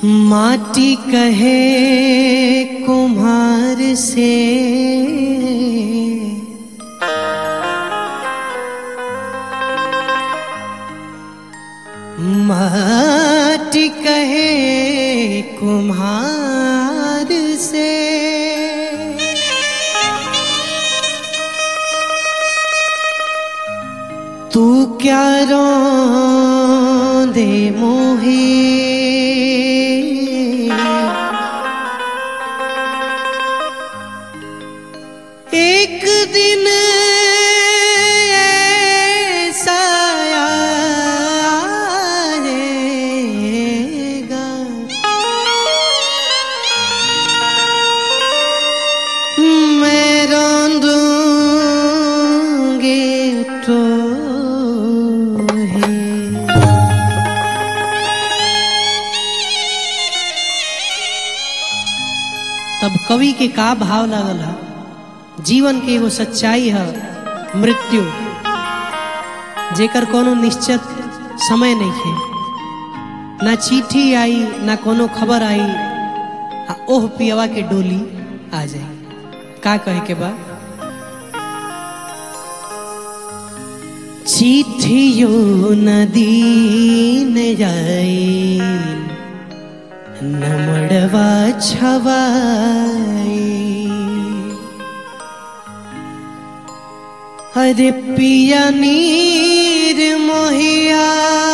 माटी कहे कुम्हार से माटी कहे कुम्हार से तू क्या रोंदे मोहे एक दिन ऐसा आएगा मैं रोंदूंगी तो तब कवि के का भाव लागल है। जीवन के एगो सच्चाई है मृत्यु, जेकर कोनो निश्चित समय नहीं है। ना चिट्ठी आई ना कोनो खबर आई, ओह पियवा के डोली आ जाए। का कहे के बा? चिट्ठियो नदी न जाए नमड़वा छवाई अरे पिया नीर मोहिया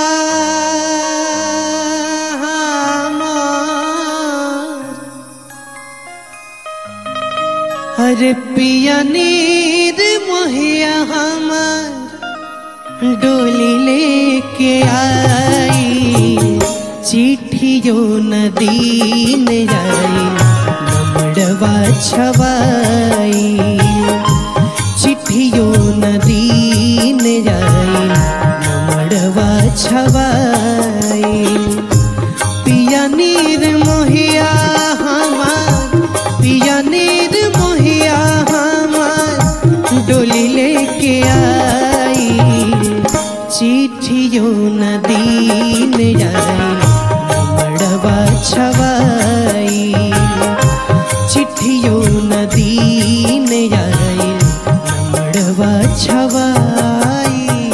अरे पिया नीर मोहिया हमार डोली लेके आई चिट्ठियो नदी न जाई नमड़वा छवाई चिट्ठियो नदी न जाई नमड़वा छवाई पिया नीर मोहिया हमार पिया नीर मोहिया हमार डोली लेके आई चिट्ठियो नदी न जाई नमड़वा छवाई चिट्ठियो नदी न जाई नमड़वा छवाई।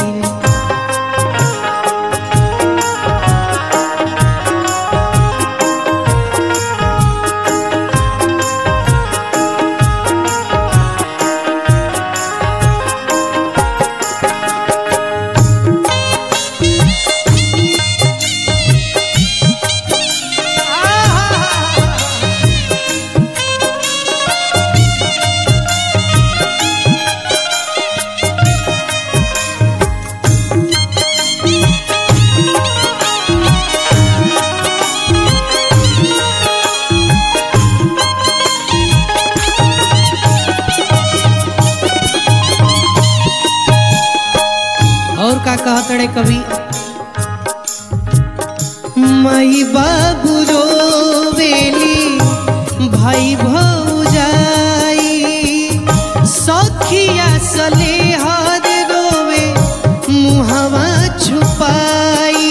और का कहतड़े कवि? माई बाबू रोवेली भाई भौजाई सखिया सलेहर रोवे मुहवा छुपाई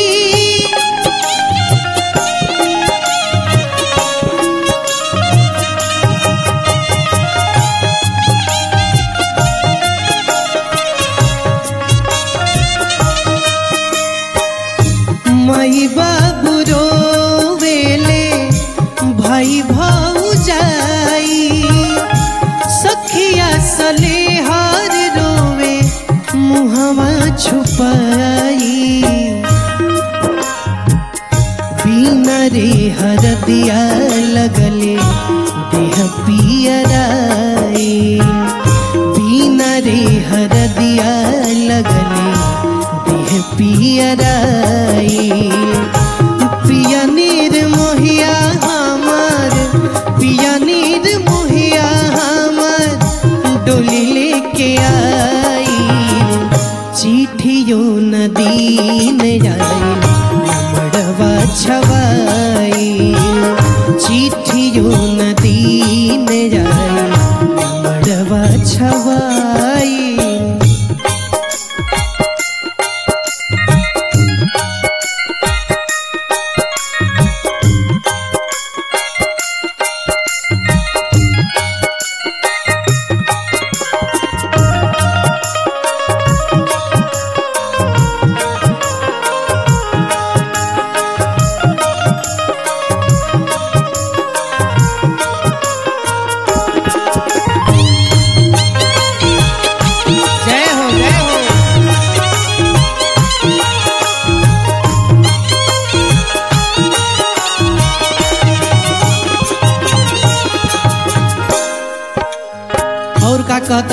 माई बाबू रोवेले भाई भौजाई सखिया सलेहर रोवे मुहवा छुपाई बिना रे हरदिया लगले देह पियराई बिना रे हरदिया लगले देह पियराई पिया नीर मोहिया हमार पिया नीर मोहिया हमार डोली लेके आई चिट्ठियो नदी न जाई नमड़वा छवाई चिट्ठियो नदी न जाई नमड़वा छवाई।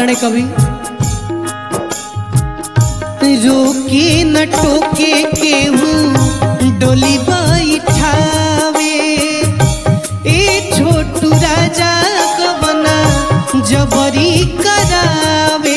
बाणे कवि रोके न टोके केहू डोली बैठावे ए छोटू राजा को बना जबरी करावे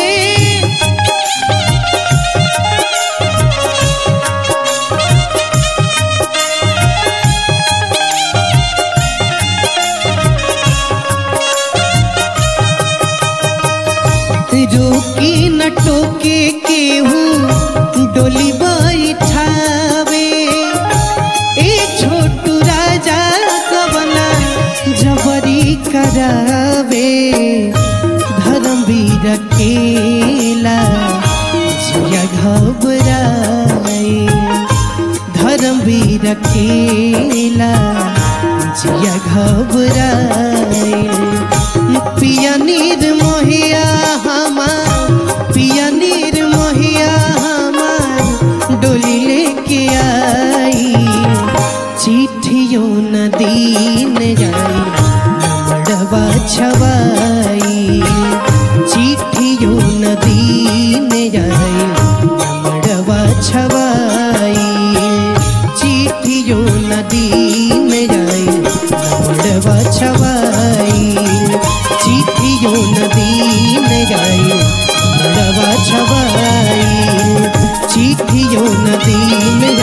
रोके न टोके केहू डोली बैठावे ए छोटू राजा कबना जबरी करावे धर्मवीर केला जिया घबराए धर्मवीर केला जिया घबराए पिया निर्मोहिया हमार पिया निर्मोहिया हमार डोली लेके आई चिट्ठियों न दीन जाई मड़वा छवाई चिट्ठियों न दीन जाई मड़वा छवाई चिट्ठियों न दीन जाई मड़वा छवाई चिट्ठियों नदी में जाई मड़वा छवाई चिट्ठियों नदी में